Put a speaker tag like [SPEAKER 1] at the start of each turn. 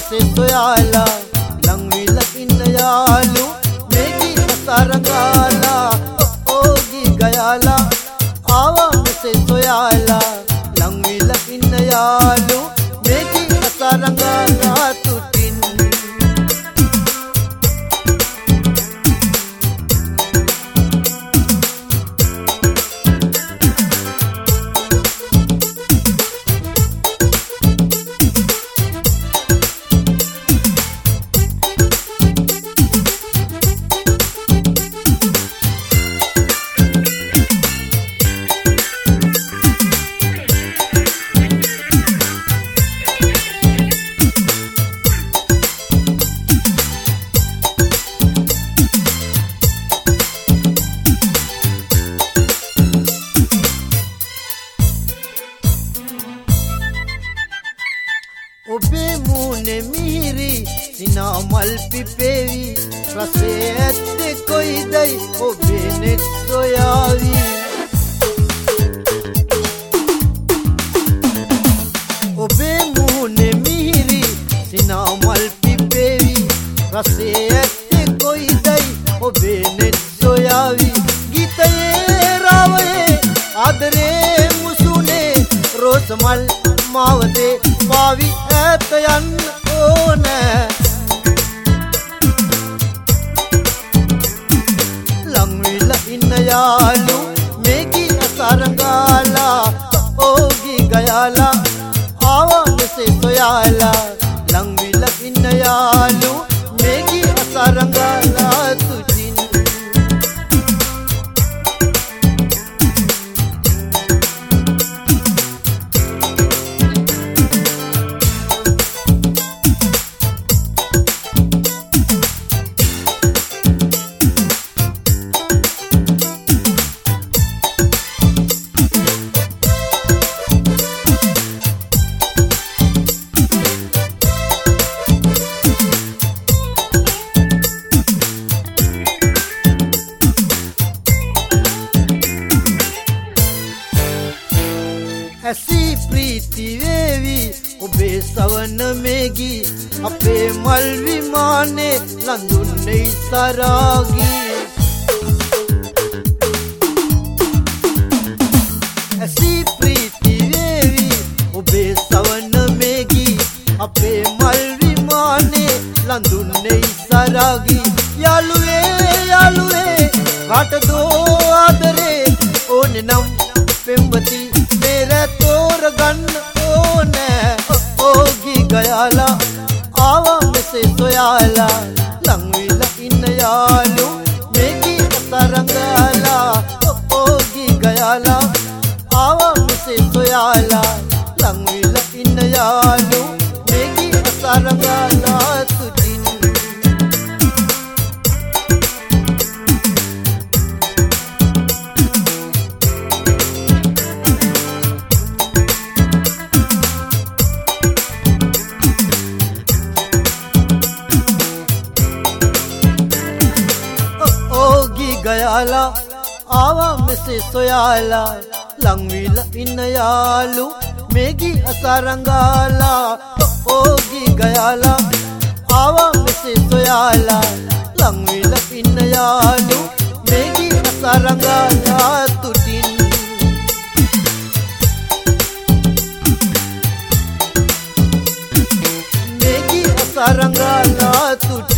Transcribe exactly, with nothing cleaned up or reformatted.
[SPEAKER 1] මෙසේ සොයාලා ලං විලා ඉන්න යාළු මේ ගීත සරගාලා ඕ ගී ගයාලා ආවා මෙසේ සොයාලා ලං විලා ඉන්න යාළු මේ ගීත සරගාලා තුටින් ඔබේ මූණේ මිහිරි සිනා මල් පිපෙවි රසයේ ඇත්තේ කොයිදයි ඔබේ නෙත් සොයාවි ඔබේ මූණේ මිහිරි සිනා මල් පිපෙවි රසයේ ඇත්තේ කොයිදයි ඔබේ නෙත් සොයාවි ගීතයේ රාවයේ ආදරේ මුසුනේ රෝස මල් මාවතේ පාවි ඇත යන්න ඕනෑ ලං විලා ඉන්න යාළු මේ ගීත සරගාලා ඕ ගී ගයාලා ආවා මෙසේ සොයාලා ලං විලා ඉන්න යාළු මේ ගීත සරගාලා තුටින් ඇසි ප්‍රීති වේවි ඔබේ සවන මේගී අපේ මල් විමානේ ලඳුන්නේ සරාගී ඇසි ප්‍රීති වේවි ඔබේ සවන මේගී අපේ මල් විමානේ ලඳුන්නේ සරාගී යාළුවේ යාළුවේ කාටදෝ ආදරේ ඕනේ නම් පෙම්වති मेरा तोर गन ओनෑ ओ गී ගයාලා ආවා මෙසේ සොයාලා ලං විලා ඉන්න යාළු මේ ගීත තරංගාලා ओ गී ගයාලා ආවා මෙසේ සොයාලා ලං විලා ඉන්න යාළු මේ ගීත තරංගාලා තුටින් गयाला आवा मेसे सोयाला लंग विला इन यालू मेगी असरंगाला ओगी गयाला आवा मेसे सोयाला लंग विला इन यालू मेगी असरंगाला तुटिन मेगी असरंगाला तुटिन